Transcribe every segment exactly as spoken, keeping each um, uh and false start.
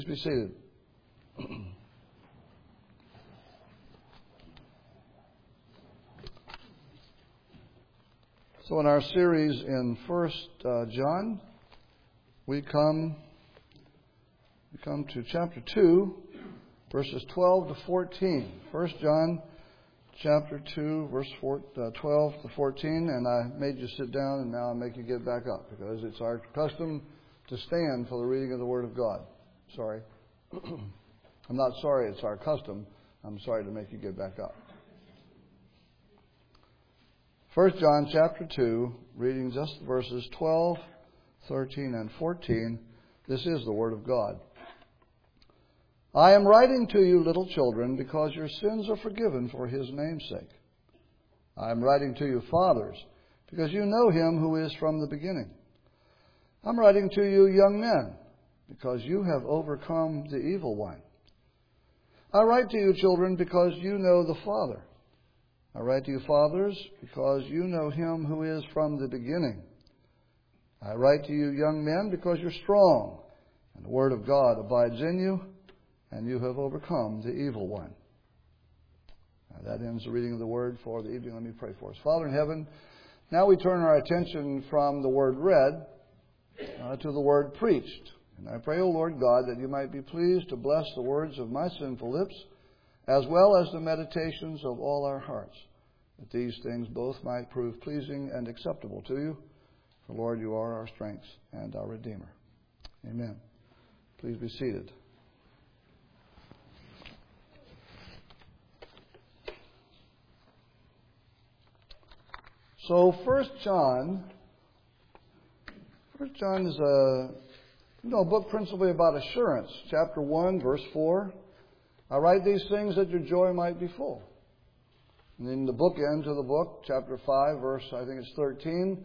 Please be seated. So in our series in First uh, John, we come we come to chapter two, verses twelve to fourteen. First John chapter two, verse four, uh, twelve to fourteen, and I made you sit down, and now I make you get back up because it's our custom to stand for the reading of the Word of God. Sorry. I'm not sorry it's our custom. I'm sorry to make you get back up. First John chapter two, reading just verses twelve, thirteen, and fourteen. This is the Word of God. I am writing to you, little children, because your sins are forgiven for His name's sake. I am writing to you, fathers, because you know Him who is from the beginning. I'm writing to you, young men, because you have overcome the evil one. I write to you, children, because you know the Father. I write to you, fathers, because you know Him who is from the beginning. I write to you, young men, because you're strong, and the Word of God abides in you, and you have overcome the evil one. Now, that ends the reading of the Word for the evening. Let me pray for us. Father in heaven, now we turn our attention from the Word read uh, to the Word preached. And I pray, O Lord God, that you might be pleased to bless the words of my sinful lips, as well as the meditations of all our hearts, that these things both might prove pleasing and acceptable to you. For, Lord, you are our strength and our Redeemer. Amen. Please be seated. So, First John, First John is a You know, a book principally about assurance. Chapter one, verse four. I write these things that your joy might be full. And then the bookend to the book, chapter five, verse, I think it's thirteen.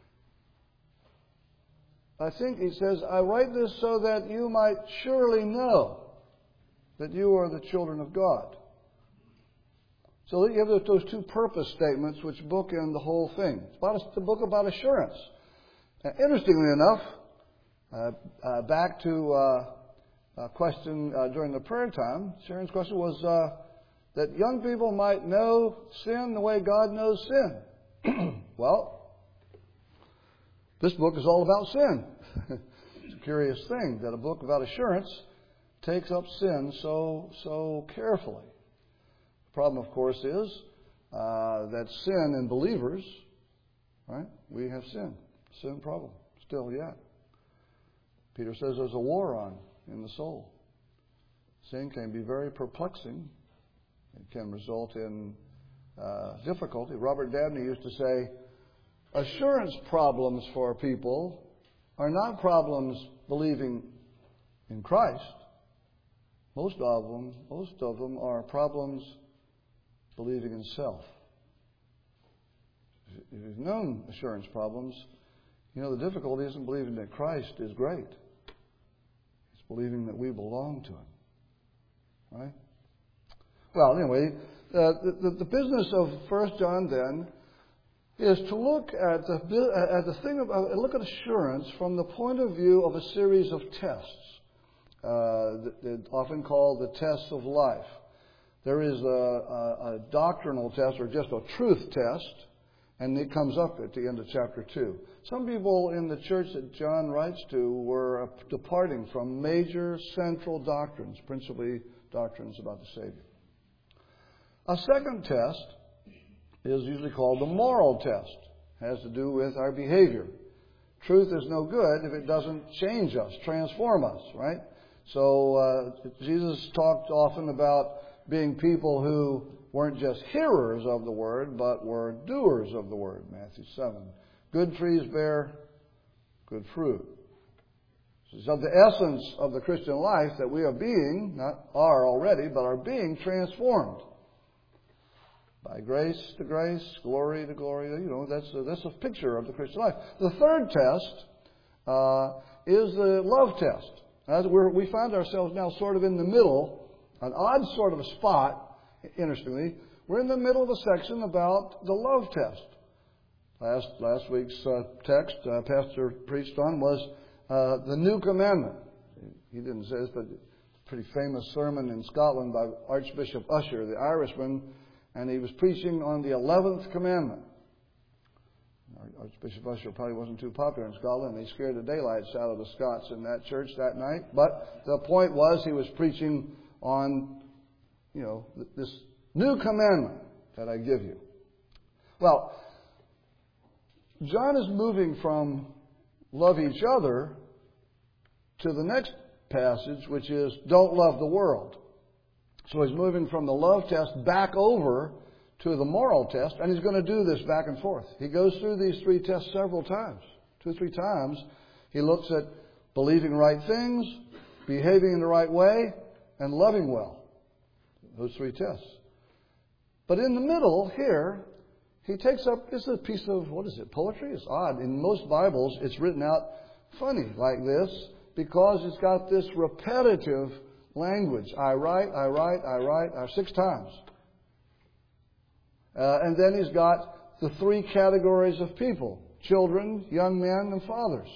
I think he says, I write this so that you might surely know that you are the children of God. So you have those two purpose statements which bookend the whole thing. It's, about a, it's a book about assurance. Now, interestingly enough, Uh, uh, back to uh, a question uh, during the prayer time. Sharon's question was uh, that young people might know sin the way God knows sin. Well, this book is all about sin. It's a curious thing that a book about assurance takes up sin so so carefully. The problem, of course, is uh, that sin in believers, right? We have sin. Sin problem still yet. Peter says there's a war on in the soul. Sin can be very perplexing. It can result in uh, difficulty. Robert Dabney used to say, assurance problems for people are not problems believing in Christ. Most of them, most of them are problems believing in self. If you've known assurance problems, you know the difficulty isn't believing that Christ is great. Believing that we belong to Him. Right? Well, anyway, uh, the, the, the business of First John then is to look at the at the thing of uh, look at assurance from the point of view of a series of tests, uh, that, that often called the tests of life. There is a, a, a doctrinal test or just a truth test, and it comes up at the end of chapter two. Some people in the church that John writes to were departing from major central doctrines, principally doctrines about the Savior. A second test is usually called the moral test. It has to do with our behavior. Truth is no good if it doesn't change us, transform us, right? So uh, Jesus talked often about being people who weren't just hearers of the Word, but were doers of the Word, Matthew seven. Good trees bear good fruit. So the essence of the Christian life that we are being, not are already, but are being transformed. By grace to grace, glory to glory, you know, that's a, that's a picture of the Christian life. The third test uh, is the love test. As we're, we find ourselves now sort of in the middle, an odd sort of a spot, interestingly. We're in the middle of a section about the love test. Last last week's uh, text uh, Pastor preached on was uh, the new commandment. he didn't say this, but a pretty famous sermon in Scotland by Archbishop Usher, the Irishman, and he was preaching on the eleventh commandment. Archbishop Usher probably wasn't too popular in Scotland, and he scared the daylights out of the Scots in that church that night. But the point was, he was preaching on, you know, this new commandment that I give you. Well, John is moving from love each other to the next passage, which is don't love the world. So he's moving from the love test back over to the moral test, and he's going to do this back and forth. He goes through these three tests several times. Two or three times, he looks at believing right things, behaving in the right way, and loving well. Those three tests. But in the middle, here, he takes up, this is a piece of, what is it, poetry? It's odd. In most Bibles, it's written out funny like this, because it's got this repetitive language. I write, I write, I write, I, six times. Uh, and then he's got the three categories of people: children, young men, and fathers.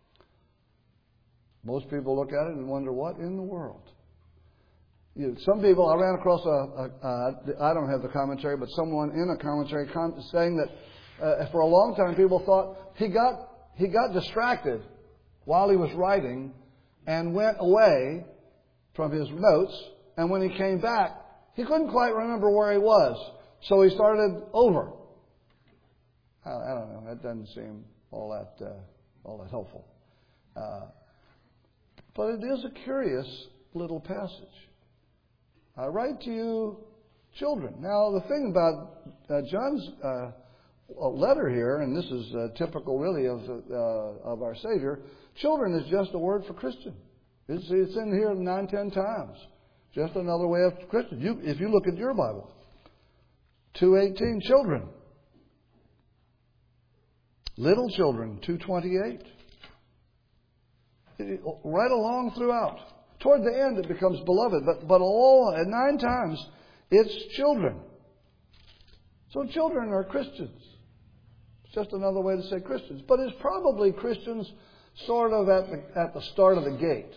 Most people look at it and wonder, what in the world? You know, some people, I ran across a, a, a, I don't have the commentary, but someone in a commentary con- saying that uh, for a long time people thought he got he got distracted while he was writing and went away from his notes, and when he came back, he couldn't quite remember where he was. So he started over. I, I don't know. That doesn't seem all that uh, all that helpful. Uh, but it is a curious little passage. I write to you, children. Now, the thing about uh, John's uh, letter here, and this is uh, typical really of uh, of our Savior, children is just a word for Christian. It's, it's in here nine, ten times. Just another way of Christian. You, if you look at your Bible, two eighteen, children. Little children, two twenty-eight. Right along throughout. Toward the end, it becomes beloved, but but all at nine times, it's children. So children are Christians. It's just another way to say Christians, but it's probably Christians sort of at the at the start of the gate.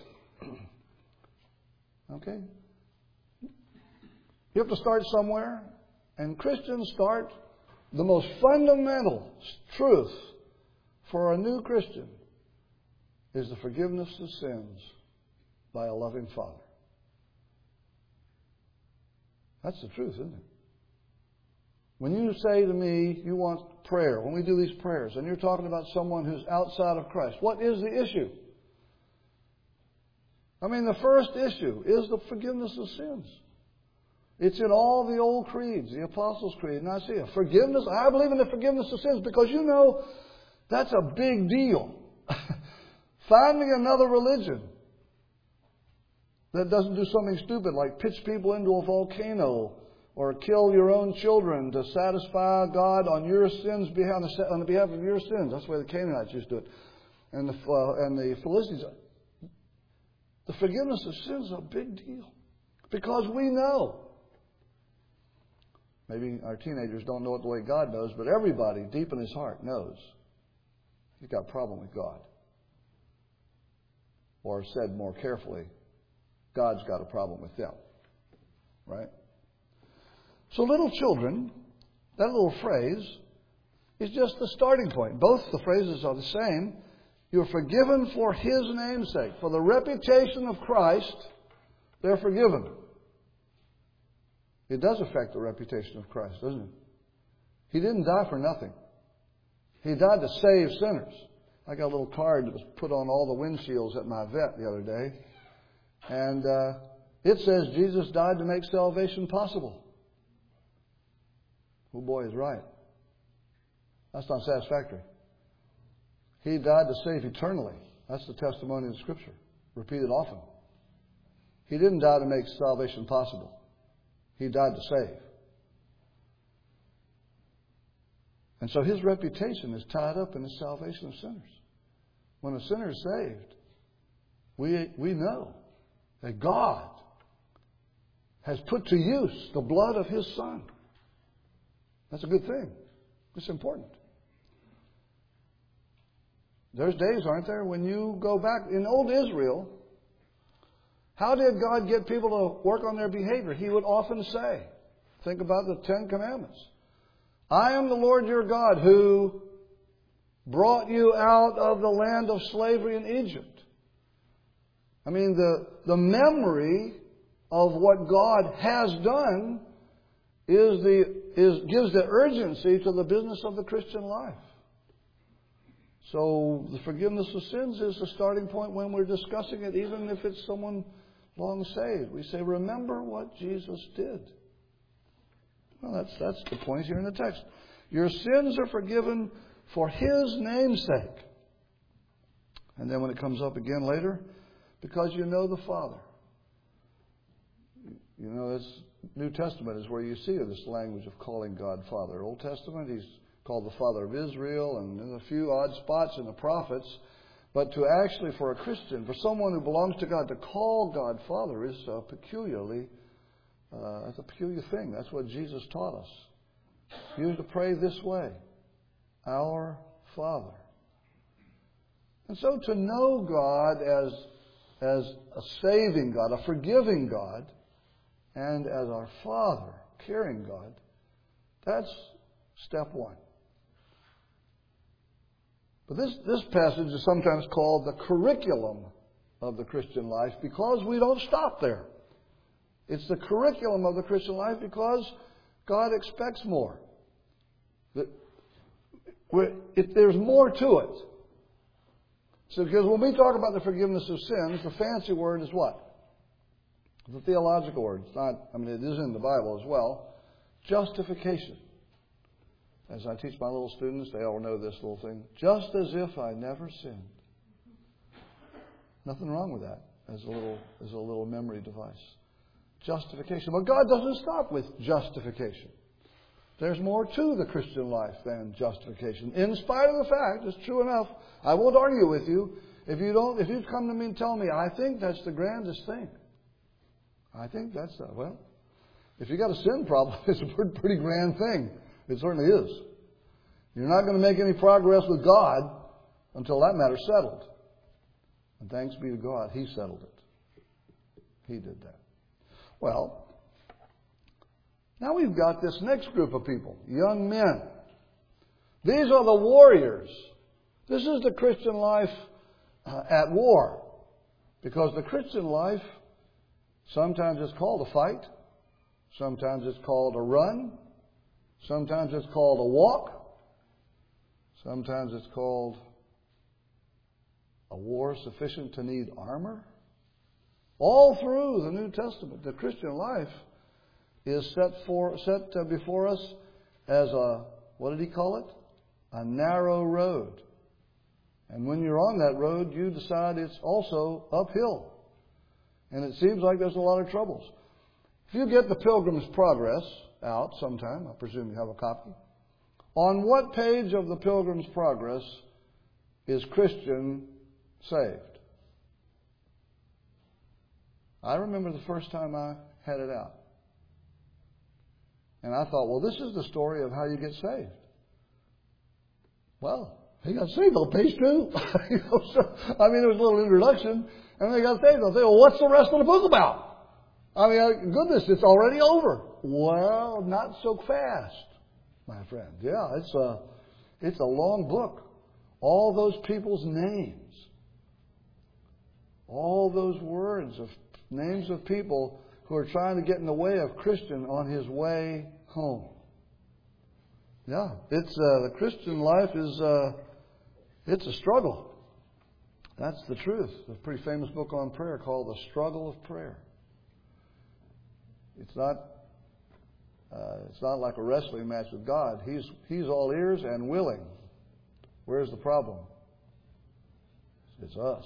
Okay, you have to start somewhere. And Christians start, the most fundamental truth for a new Christian is the forgiveness of sins by a loving Father. That's the truth, isn't it? When you say to me you want prayer, when we do these prayers, and you're talking about someone who's outside of Christ, what is the issue? I mean, the first issue is the forgiveness of sins. It's in all the old creeds, the Apostles' Creed, Nicaea. Forgiveness, I believe in the forgiveness of sins because you know that's a big deal. Find me another religion that doesn't do something stupid like pitch people into a volcano or kill your own children to satisfy God on your sins, on the behalf of your sins. That's the way the Canaanites used to do it. And the, uh, and the Philistines. The forgiveness of sins is a big deal because we know. Maybe our teenagers don't know it the way God knows, but everybody deep in his heart knows he's got a problem with God. Or said more carefully, God's got a problem with them. Right? So little children, that little phrase, is just the starting point. Both the phrases are the same. You're forgiven for his name's sake. For the reputation of Christ, they're forgiven. It does affect the reputation of Christ, doesn't it? He didn't die for nothing. He died to save sinners. I got a little card that was put on all the windshields at my vet the other day. And uh, it says Jesus died to make salvation possible. Oh boy, is right. That's not satisfactory. He died to save eternally. That's the testimony in Scripture, repeated often. He didn't die to make salvation possible. He died to save. And so his reputation is tied up in the salvation of sinners. When a sinner is saved, we, we know that God has put to use the blood of his Son. That's a good thing. It's important. There's days, aren't there, when you go back in old Israel, How did God get people to work on their behavior? He would often say, think about the Ten Commandments. I am the Lord your God who brought you out of the land of slavery in Egypt. I mean, the, the memory of what God has done is the, is, gives the urgency to the business of the Christian life. So the forgiveness of sins is the starting point when we're discussing it, even if it's someone long saved. We say, remember what Jesus did. Well, that's, that's the point here in the text. Your sins are forgiven for His name's sake. And then when it comes up again later, because you know the Father. You know, this New Testament is where you see this language of calling God Father. Old Testament, He's called the Father of Israel, and in a few odd spots in the prophets. But to actually, for a Christian, for someone who belongs to God, to call God Father is uh, peculiarly, uh, that's a peculiar thing. That's what Jesus taught us. He used to pray this way, Our Father. And so to know God as, as a saving God, a forgiving God, and as our Father, caring God, that's step one. But this, this passage is sometimes called the curriculum of the Christian life because we don't stop there. It's the curriculum of the Christian life because God expects more. That it, there's more to it. So, because when we talk about the forgiveness of sins, the fancy word is what? The theological word. It's not, I mean, it is in the Bible as well. Justification. As I teach my little students, they all know this little thing. Just as if I never sinned. Nothing wrong with that as a little, as a little memory device. Justification. But God doesn't stop with justification. There's more to the Christian life than justification. In spite of the fact, it's true enough, I won't argue with you, if you don't, if you come to me and tell me, I think that's the grandest thing. I think that's, a, well, if you got a sin problem, it's a pretty grand thing. It certainly is. You're not going to make any progress with God until that matter's settled. And thanks be to God, He settled it. He did that. Well, now we've got this next group of people, young men. These are the warriors. This is the Christian life uh, at war. Because the Christian life, sometimes it's called a fight. Sometimes it's called a run. Sometimes it's called a walk. Sometimes it's called a war sufficient to need armor. All through the New Testament, the Christian life is set for set before us as a, what did he call it? A narrow road. And when you're on that road, you decide it's also uphill. And it seems like there's a lot of troubles. If you get the Pilgrim's Progress out sometime, I presume you have a copy, on what page of the Pilgrim's Progress is Christian saved? I remember the first time I had it out. And I thought, well, this is the story of how you get saved. Well, he got saved on page two. you know, so, I mean, there was a little introduction, and they got saved. I'll say, well, what's the rest of the book about? I mean, goodness, it's already over. Well, not so fast, my friend. Yeah, it's a, it's a long book. All those people's names, all those words of names of people who are trying to get in the way of Christian on his way home. Yeah, it's uh, the Christian life is uh, it's a struggle. That's the truth. There's a pretty famous book on prayer called The Struggle of Prayer. It's not uh, it's not like a wrestling match with God. He's He's all ears and willing. Where's the problem? It's us.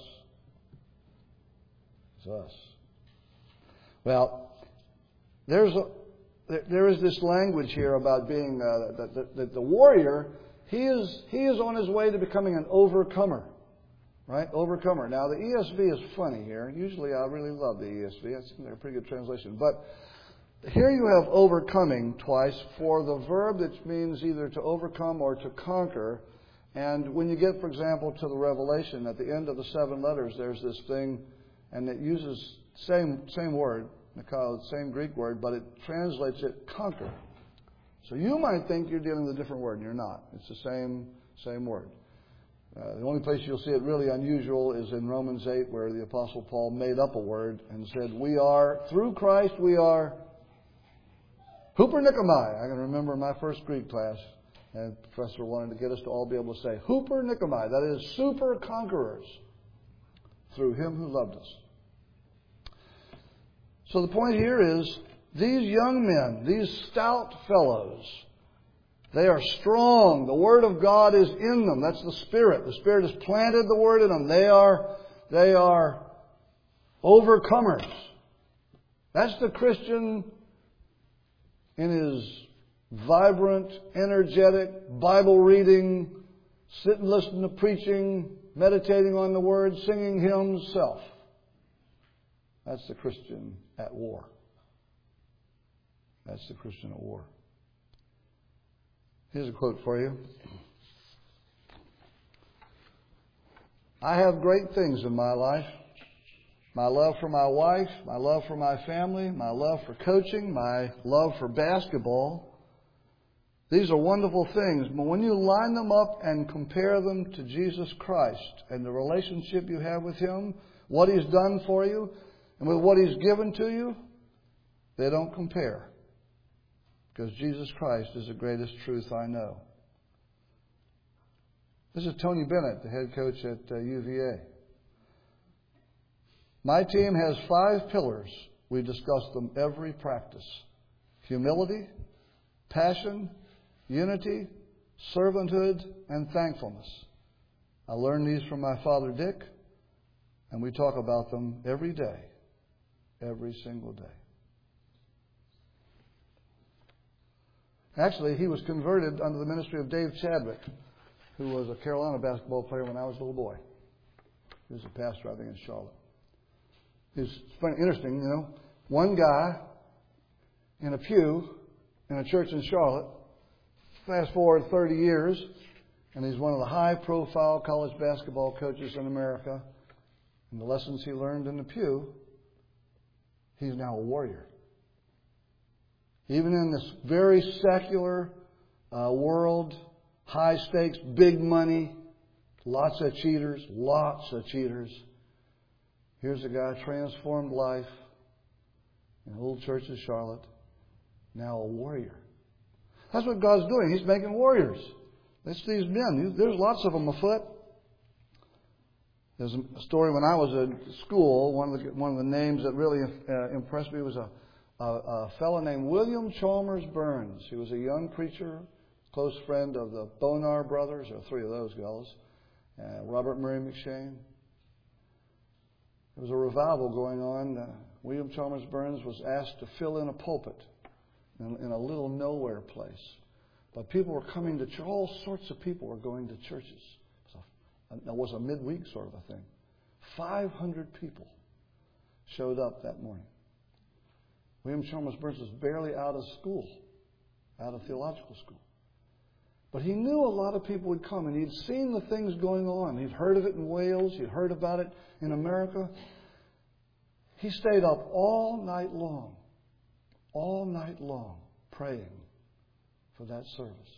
It's us. Well, there's a, there is this language here about being uh, that the, the, the warrior. He is he is on his way to becoming an overcomer, right? Overcomer. Now the E S V is funny here. Usually I really love the E S V. It's a pretty good translation. But here you have overcoming twice for the verb that means either to overcome or to conquer. And when you get, for example, to the Revelation, at the end of the seven letters, there's this thing, and it uses Same same word, Nikao, same Greek word, but it translates it conquer. So you might think you're dealing with a different word, and you're not. It's the same same word. Uh, the only place you'll see it really unusual is in Romans eight, where the Apostle Paul made up a word and said, we are, through Christ, we are hupernikomai. I can remember my first Greek class, and the professor wanted to get us to all be able to say, hupernikomai, that is, super conquerors, through Him who loved us. So the point here is, these young men, these stout fellows, they are strong. The Word of God is in them. That's the Spirit. The Spirit has planted the Word in them. They are, they are overcomers. That's the Christian in his vibrant, energetic, Bible reading, sit and listen to preaching, meditating on the Word, singing hymns self. That's the Christian at war. That's the Christian at war. Here's a quote for you. I have great things in my life. My love for my wife, my love for my family, my love for coaching, my love for basketball. These are wonderful things, but when you line them up and compare them to Jesus Christ and the relationship you have with Him, what He's done for you, and with what He's given to you, they don't compare. Because Jesus Christ is the greatest truth I know. This is Tony Bennett, the head coach at uh, U V A. My team has five pillars. We discuss them every practice. Humility, passion, unity, servanthood, and thankfulness. I learned these from my father Dick, and we talk about them every day, every single day. Actually, he was converted under the ministry of Dave Chadwick, who was a Carolina basketball player when I was a little boy. He was a pastor, I think, in Charlotte. It's funny, interesting, you know. One guy in a pew in a church in Charlotte, fast forward thirty years, and he's one of the high-profile college basketball coaches in America. And the lessons he learned in the pew, he's now a warrior. Even in this very secular uh, world, high stakes, big money, lots of cheaters, lots of cheaters. Here's a guy, transformed life in a little church in Charlotte, now a warrior. That's what God's doing. He's making warriors. It's these men. There's lots of them afoot. There's a story when I was in school, one of the, one of the names that really uh, impressed me was a A, a fellow named William Chalmers Burns. He was a young preacher, close friend of the Bonar brothers, or three of those fellows, uh, Robert Murray McShane. There was a revival going on. Uh, William Chalmers Burns was asked to fill in a pulpit in, in a little nowhere place. But people were coming to church. All sorts of people were going to churches. So it was a midweek sort of a thing. five hundred people showed up that morning. William Chalmers Burns was barely out of school, out of theological school. But he knew a lot of people would come, and he'd seen the things going on. He'd heard of it in Wales. He'd heard about it in America. He stayed up all night long, all night long, praying for that service.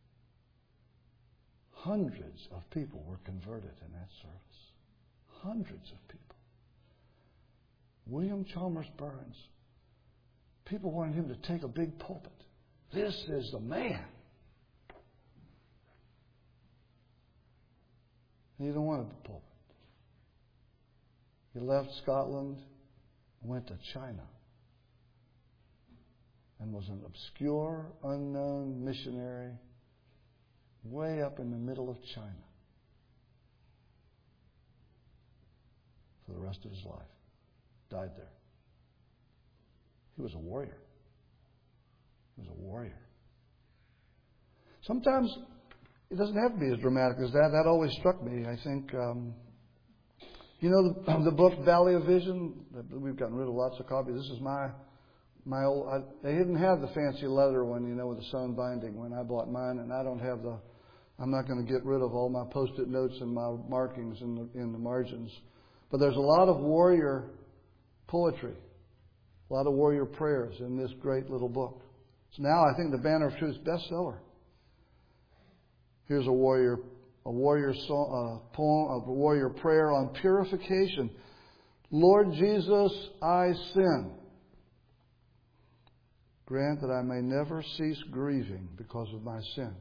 Hundreds of people were converted in that service. Hundreds of people. William Chalmers Burns. People wanted him to take a big pulpit. This is the man. He didn't want a pulpit. He left Scotland and went to China and was an obscure, unknown missionary way up in the middle of China for the rest of his life. Died there. He was a warrior. He was a warrior. Sometimes it doesn't have to be as dramatic as that. That always struck me. I think, um, you know, the, the book Valley of Vision. We've gotten rid of lots of copies. This is my my old. I, they didn't have the fancy leather one, you know, with the sewn binding when I bought mine, and I don't have the. I'm not going to get rid of all my post-it notes and my markings in the in the margins. But there's a lot of warrior poetry, a lot of warrior prayers in this great little book. It's now, I think, the Banner of Truth's bestseller. Here's a warrior, a warrior song, a poem, a warrior prayer on purification. Lord Jesus, I sin. Grant that I may never cease grieving because of my sin.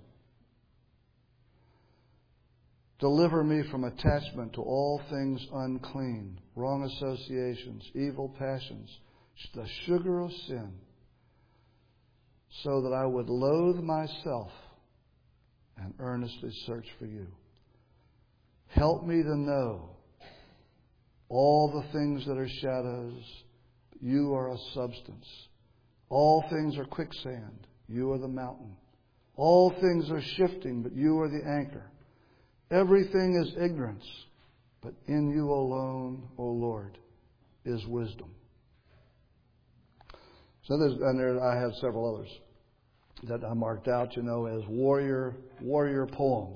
Deliver me from attachment to all things unclean, wrong associations, evil passions, the sugar of sin, so that I would loathe myself and earnestly search for you. Help me to know all the things that are shadows, you are a substance. All things are quicksand, you are the mountain. All things are shifting, but you are the anchor. Everything is ignorance, but in you alone, O Lord, is wisdom. So there's, and there, I have several others that I marked out, you know, as warrior warrior poems.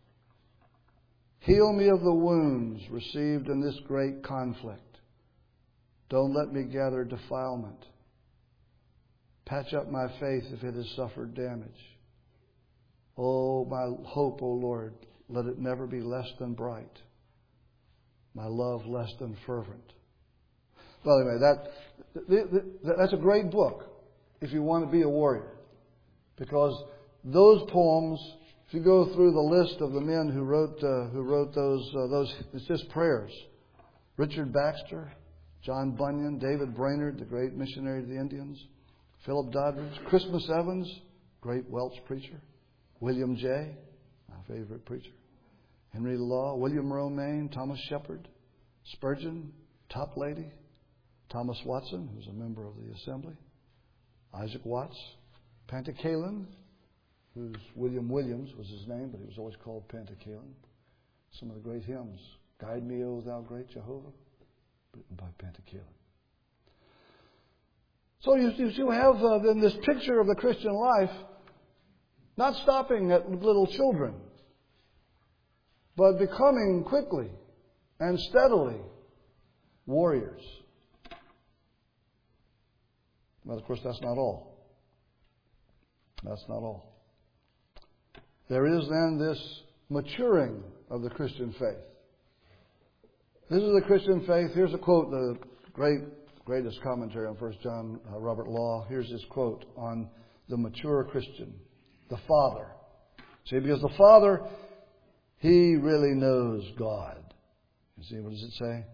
Heal me of the wounds received in this great conflict. Don't let me gather defilement. Patch up my faith if it has suffered damage. Oh, my hope, O Lord, let it never be less than bright. My love less than fervent. Well, anyway, that, that's a great book if you want to be a warrior. Because those poems, if you go through the list of the men who wrote uh, who wrote those, uh, those, it's just prayers. Richard Baxter, John Bunyan, David Brainerd, the great missionary to the Indians, Philip Doddridge, Christmas Evans, great Welsh preacher, William Jay, my favorite preacher, Henry Law, William Romaine, Thomas Shepard, Spurgeon, Toplady, Thomas Watson, who's a member of the Assembly, Isaac Watts, Pantacalon, who's William Williams was his name, but he was always called Pantacalon. Some of the great hymns, Guide Me, O Thou Great Jehovah, written by Pantacalon. So you, you have uh, then this picture of the Christian life not stopping at little children, but becoming quickly and steadily warriors. But of course, that's not all. That's not all. There is then this maturing of the Christian faith. This is the Christian faith. Here's a quote, the great, greatest commentary on First John, uh, Robert Law. Here's his quote on the mature Christian, the Father. See, because the Father, He really knows God. You see, what does it say?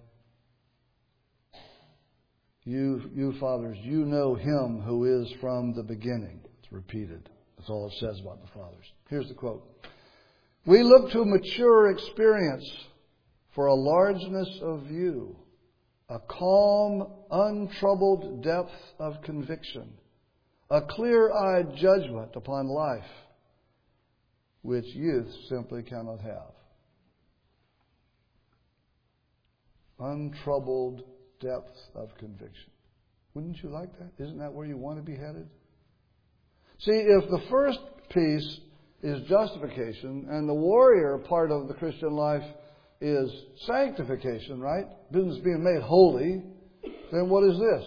You, you fathers, you know Him who is from the beginning. It's repeated. That's all it says about the fathers. Here's the quote. We look to mature experience for a largeness of view, a calm, untroubled depth of conviction, a clear-eyed judgment upon life, which youth simply cannot have. Untroubled depth of conviction. Wouldn't you like that? Isn't that where you want to be headed? See, if the first piece is justification and the warrior part of the Christian life is sanctification, right? Business being made holy, then what is this?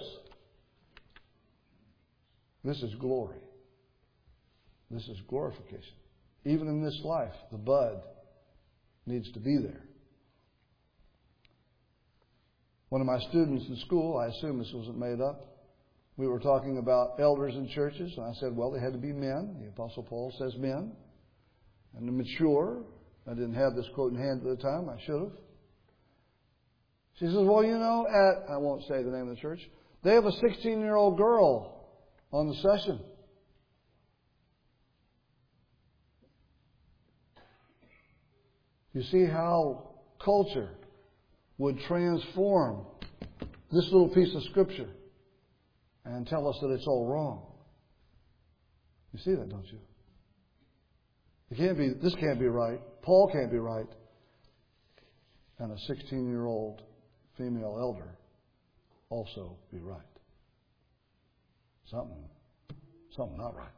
This is glory. This is glorification. Even in this life, the bud needs to be there. One of my students in school, I assume this wasn't made up, we were talking about elders in churches, and I said, well, they had to be men. The Apostle Paul says men. And the mature. I didn't have this quote in hand at the time. I should have. She says, well, you know, at, I won't say the name of the church, they have a sixteen-year-old girl on the session. You see how culture would transform this little piece of Scripture and tell us that it's all wrong. You see that, don't you? It can't be. This can't be right. Paul can't be right. And a sixteen-year-old female elder also be right. Something, something not right.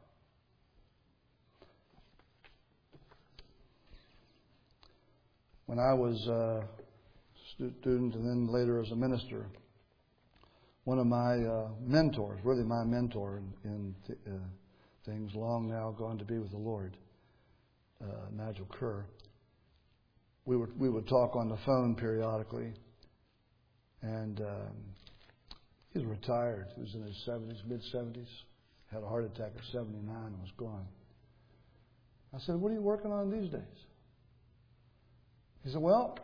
When I was a student and then later as a minister, one of my uh, mentors, really my mentor in, in th- uh, things, long now gone to be with the Lord, uh, Nigel Kerr. We would we would talk on the phone periodically, and um, he's retired. He was in his seventies, mid seventies. Had a heart attack at seventy-nine and was gone. I said, "What are you working on these days?" He said, "Well,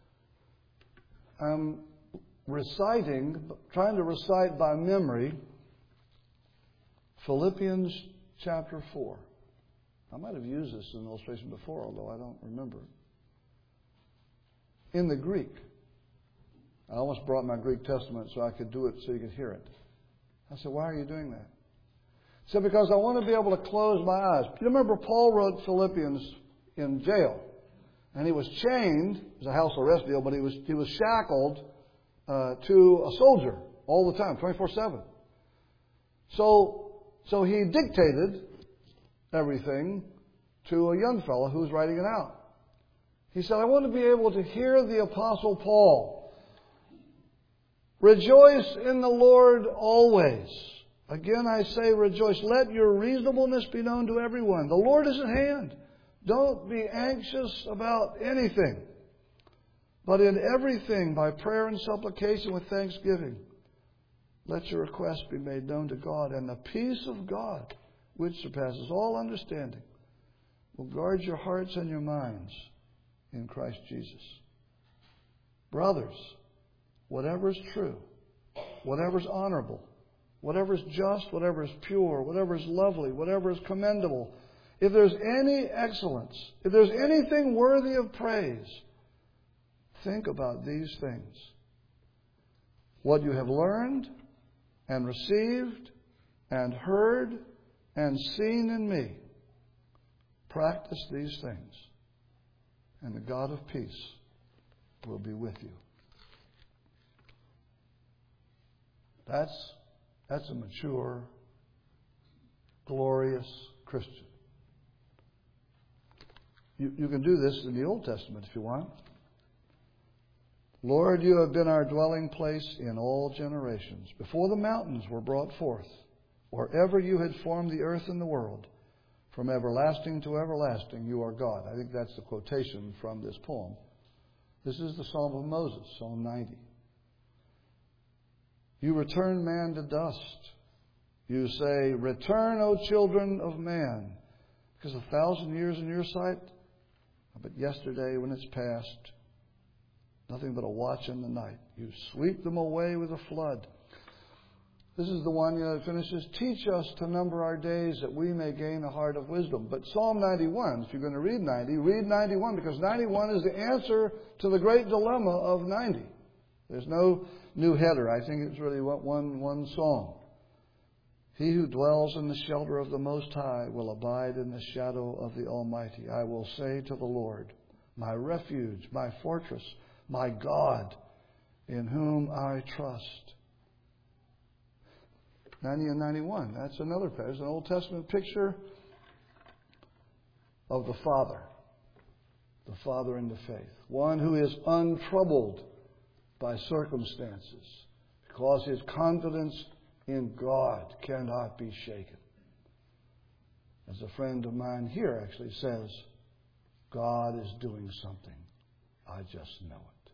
I'm reciting, trying to recite by memory Philippians chapter four. I might have used this as an illustration before, although I don't remember. In the Greek. I almost brought my Greek Testament so I could do it so you could hear it. I said, why are you doing that? He said, because I want to be able to close my eyes. You remember Paul wrote Philippians in jail. And he was chained. It was a house arrest deal, but he was he was shackled uh, to a soldier all the time, twenty-four seven. So, so he dictated everything to a young fellow who was writing it out. He said, I want to be able to hear the Apostle Paul. Rejoice in the Lord always. Again, I say rejoice. Let your reasonableness be known to everyone. The Lord is at hand. Don't be anxious about anything, but in everything, by prayer and supplication with thanksgiving, let your requests be made known to God, and the peace of God, which surpasses all understanding, will guard your hearts and your minds in Christ Jesus. Brothers, whatever is true, whatever is honorable, whatever is just, whatever is pure, whatever is lovely, whatever is commendable, if there's any excellence, if there's anything worthy of praise, think about these things. What you have learned and received and heard and seen in me, practice these things, and the God of peace will be with you. That's, that's a mature, glorious Christian. You, you can do this in the Old Testament if you want. Lord, you have been our dwelling place in all generations. Before the mountains were brought forth, or ever you had formed the earth and the world, from everlasting to everlasting, you are God. I think that's the quotation from this poem. This is the Psalm of Moses, Psalm ninety. You return man to dust. You say, return, O children of man. Because a thousand years in your sight, but yesterday when it's past, nothing but a watch in the night. You sweep them away with a flood. This is the one, you know, that finishes, teach us to number our days that we may gain a heart of wisdom. But Psalm ninety-one, if you're going to read ninety, read ninety-one, because ninety-one is the answer to the great dilemma of ninety. There's no new header. I think it's really one, one song. He who dwells in the shelter of the Most High will abide in the shadow of the Almighty. I will say to the Lord, my refuge, my fortress, my God, in whom I trust. ninety and ninety-one, that's another passage, an Old Testament picture of the Father. The Father in the faith. One who is untroubled by circumstances because his confidence in God cannot be shaken. As a friend of mine here actually says, God is doing something. I just know it.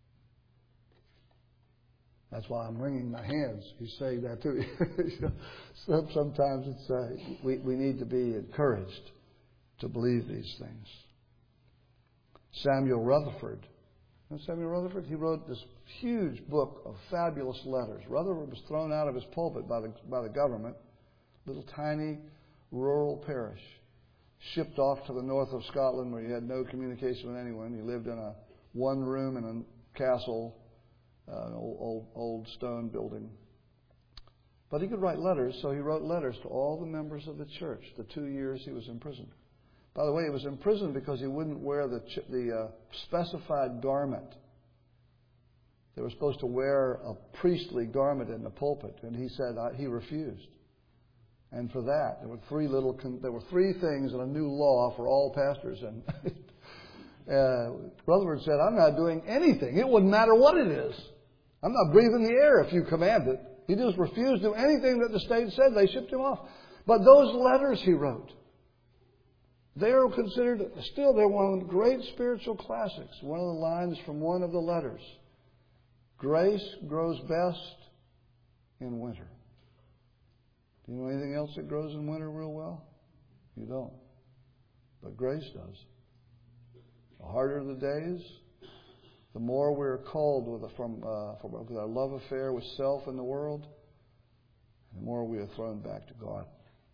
That's why I'm wringing my hands. He's saying that to me. Sometimes it's uh, we, we need to be encouraged to believe these things. Samuel Rutherford. You know Samuel Rutherford? He wrote this huge book of fabulous letters. Rutherford was thrown out of his pulpit by the, by the government. Little tiny rural parish. Shipped off to the north of Scotland where he had no communication with anyone. He lived in a one room in a castle, uh, an old, old, old stone building. But he could write letters, so he wrote letters to all the members of the church the two years he was in prison. By the way, he was in prison because he wouldn't wear the, the uh, specified garment. They were supposed to wear a priestly garment in the pulpit, and he said uh, he refused. And for that, there were three little. There were three things in a new law for all pastors. And uh, Rutherford said, "I'm not doing anything. It wouldn't matter what it is. I'm not breathing the air if you command it. He just refused to do anything that the state said. They shipped him off. But those letters he wrote, they are considered, still they're one of the great spiritual classics. One of the lines from one of the letters. Grace grows best in winter. Do you know anything else that grows in winter real well? You don't. But grace does. The harder the days, the more we're called with a, from, uh, from with our love affair with self and the world, the more we are thrown back to God.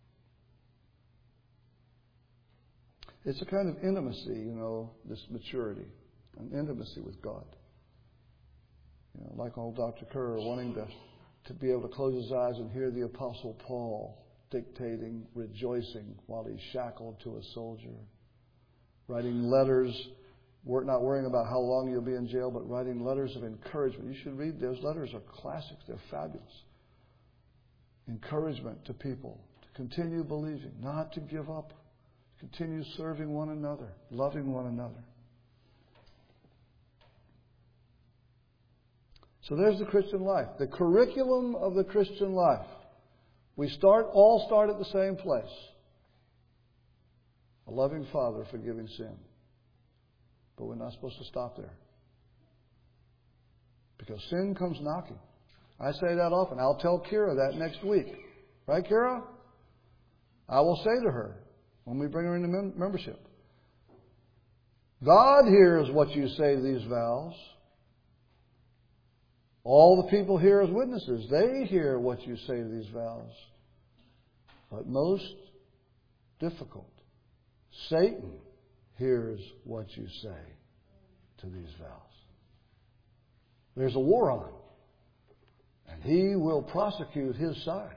It's a kind of intimacy, you know, this maturity, an intimacy with God. You know, like old Doctor Kerr wanting to, to be able to close his eyes and hear the Apostle Paul dictating, rejoicing while he's shackled to a soldier. Writing letters, we're not worrying about how long you'll be in jail, but writing letters of encouragement. You should read those letters. Are classics. They're fabulous. Encouragement to people to continue believing, not to give up, to continue serving one another, loving one another. So there's the Christian life, the curriculum of the Christian life. We start, all start at the same place. A loving Father forgiving sin. But we're not supposed to stop there. Because sin comes knocking. I say that often. I'll tell Kira that next week. Right, Kira? I will say to her when we bring her into mem- membership. God hears what you say to these vows. All the people here as witnesses, they hear what you say to these vows. But most difficult, Satan hears what you say to these vows. There's a war on, and he will prosecute his side.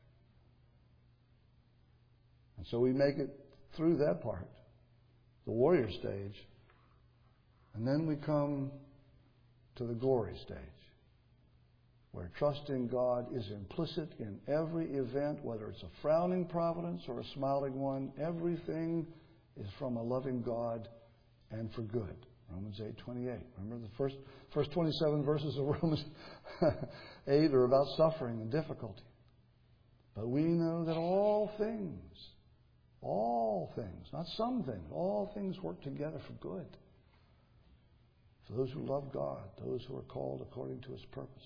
And so we make it through that part, the warrior stage, and then we come to the glory stage, where trusting God is implicit in every event, whether it's a frowning providence or a smiling one. Everything is from a loving God and for good. Romans eight twenty-eight. Remember the first first twenty-seven verses of Romans eight are about suffering and difficulty. But we know that all things, all things, not some things, all things work together for good. For those who love God, those who are called according to His purpose.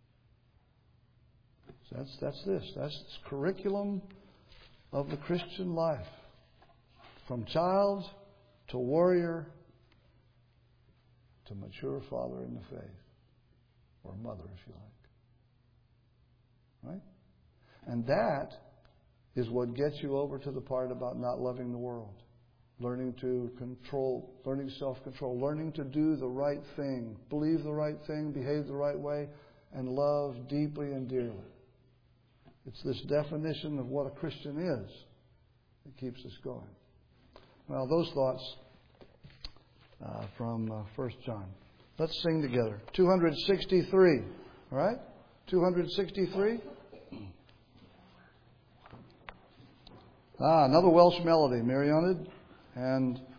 So that's that's this. That's this curriculum of the Christian life. From child to warrior to mature father in the faith. Or mother, if you like. Right? And that is what gets you over to the part about not loving the world. Learning to control, learning self-control, learning to do the right thing, believe the right thing, behave the right way, and love deeply and dearly. It's this definition of what a Christian is that keeps us going. Well, those thoughts uh, from uh, First John. Let's sing together. two sixty-three. All right? two sixty-three. Ah, another Welsh melody, Marianne. And